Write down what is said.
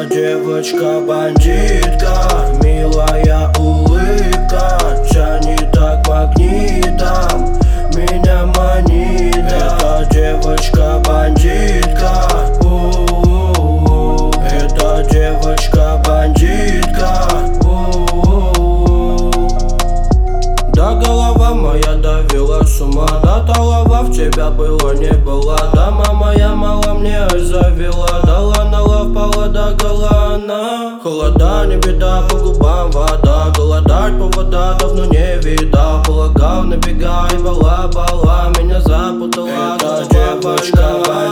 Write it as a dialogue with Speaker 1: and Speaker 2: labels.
Speaker 1: Эта девочка-бандитка, милая улыбка, тянет так магнитом, меня манит. Эта девочка-бандитка, эта девочка-бандитка, да голова моя довела с ума, да талова в тебя было не была, да мама я мало мне завела, дала на лав пала до голана. Холода не беда, по губам вода, голодать повода давно не видал, полагал набегай, бала меня запутала. Эта девочка